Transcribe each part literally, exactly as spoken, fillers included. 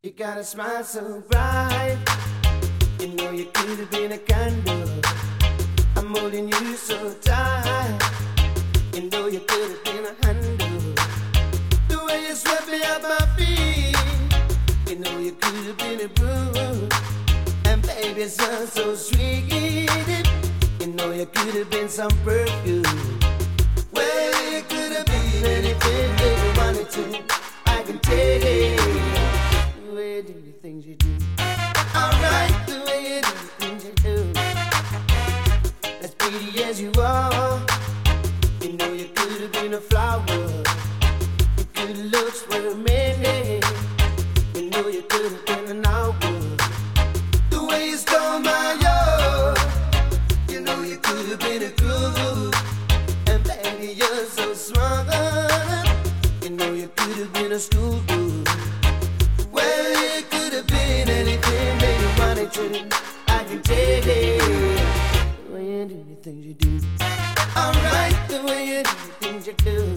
You got a smile so bright. You know you could have been a candle. I'm holding you so tight. You know you could have been a handle. The way you swept me off my feet. You know you could have been a broom. And baby, it sounds so sweet. You know you could have been some perfume. Well, you could have been anything that you wanted to. I can take it. The way you do the things you do. Alright, the way you do the things you do. As pretty as you are. You know you could have been a flower. Your good looks were amazing. You know you could have been an hour. The way you stole my heart. You know you could have been a groove. And baby, you're so smart. You know you could have been a school girl. Well, you could have been anything that you wanted to. I can take it. The way you do the things you do. Alright, the way you do the things you do.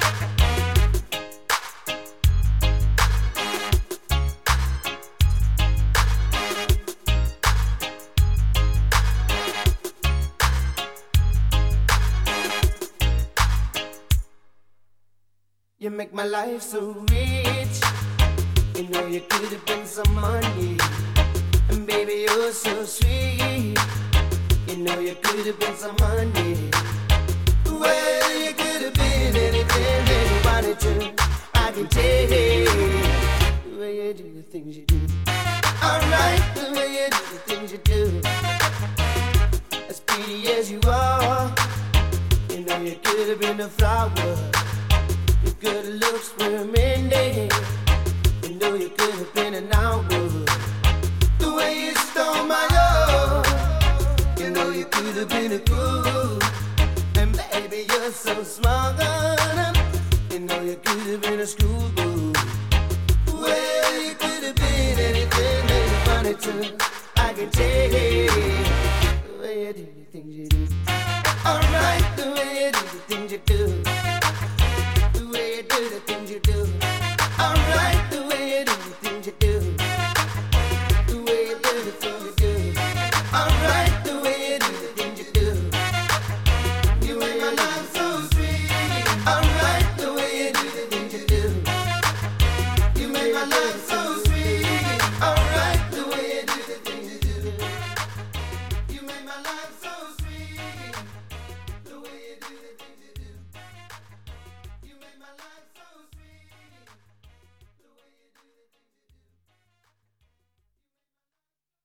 You make my life so rich. You know you could have been some money. And baby, you're so sweet. You know you could have been some money. Well, you could have been anything that you wanted to. I can take it. The way you do the things you do. Alright, the way you do the things you do. As pretty as you are. You know you could have been a flower. Your good looks were amazing. You know you could have been an hour. The way you stole my love. You know you could have been a groove. And baby, you're so smart. You know you could have been a schoolgirl. Well, you could have been anything that you wanted to. I can take it. The way you do the things you do. Alright, the way you do the things you do. The way you do the things you do. Alright, the way you do the things you do.